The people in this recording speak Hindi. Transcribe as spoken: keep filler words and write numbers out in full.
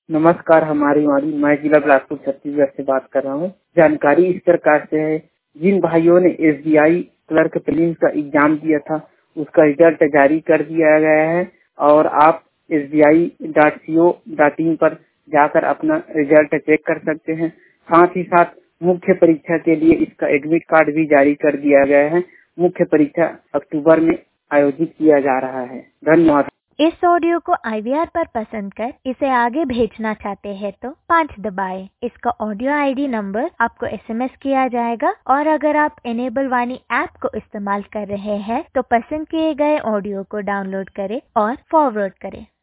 नमस्कार, हमारी वाणी मैं जिला बिलासपुर छत्तीसगढ़ से बात कर रहा हूँ। जानकारी इस प्रकार से है, जिन भाइयों ने S B I clerk prelims का एग्जाम दिया था उसका रिजल्ट जारी कर दिया गया है और आप S B I dot C O dot in पर जाकर अपना रिजल्ट चेक कर सकते हैं। साथ ही साथ मुख्य परीक्षा के लिए इसका एडमिट कार्ड भी जारी कर दिया गया है। मुख्य परीक्षा अक्टूबर में आयोजित किया जा रहा है। धन्यवाद। इस ऑडियो को आई वी आर पर पसंद कर इसे आगे भेजना चाहते हैं तो पाँच दबाएं। इसका ऑडियो आई डी नंबर आपको एस एम एस किया जाएगा और अगर आप इनेबल वाणी ऐप को इस्तेमाल कर रहे हैं तो पसंद किए गए ऑडियो को डाउनलोड करें और फॉरवर्ड करें।